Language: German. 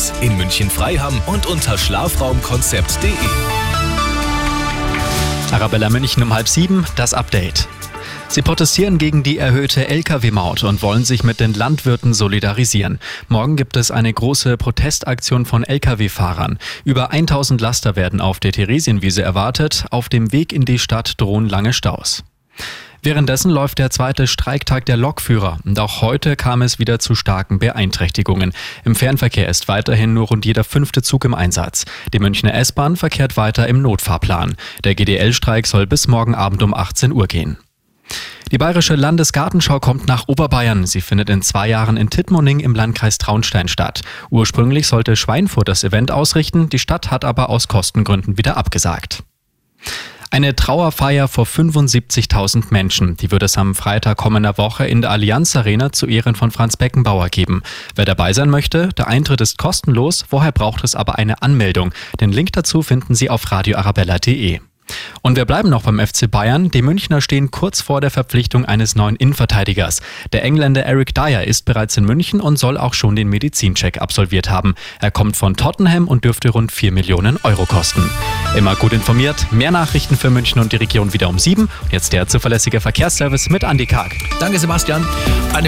News in München-Freiham und unter schlafraumkonzept.de. Arabella München um 6:30, das Update. Sie protestieren gegen die erhöhte Lkw-Maut und wollen sich mit den Landwirten solidarisieren. Morgen gibt es eine große Protestaktion von Lkw-Fahrern. Über 1000 Laster werden auf der Theresienwiese erwartet. Auf dem Weg in die Stadt drohen lange Staus. Währenddessen läuft der zweite Streiktag der Lokführer und auch heute kam es wieder zu starken Beeinträchtigungen. Im Fernverkehr ist weiterhin nur rund jeder 5. Zug im Einsatz. Die Münchner S-Bahn verkehrt weiter im Notfahrplan. Der GDL-Streik soll bis morgen Abend um 18 Uhr gehen. Die Bayerische Landesgartenschau kommt nach Oberbayern. Sie findet in 2 Jahren in Tittmoning im Landkreis Traunstein statt. Ursprünglich sollte Schweinfurt das Event ausrichten, die Stadt hat aber aus Kostengründen wieder abgesagt. Eine Trauerfeier vor 75.000 Menschen. Die wird es am Freitag kommender Woche in der Allianz Arena zu Ehren von Franz Beckenbauer geben. Wer dabei sein möchte, der Eintritt ist kostenlos. Vorher braucht es aber eine Anmeldung. Den Link dazu finden Sie auf radioarabella.de. Und wir bleiben noch beim FC Bayern. Die Münchner stehen kurz vor der Verpflichtung eines neuen Innenverteidigers. Der Engländer Eric Dyer ist bereits in München und soll auch schon den Medizincheck absolviert haben. Er kommt von Tottenham und dürfte rund 4 Millionen Euro kosten. Immer gut informiert. Mehr Nachrichten für München und die Region wieder um 7. Jetzt der zuverlässige Verkehrsservice mit Andi Karg. Danke, Sebastian.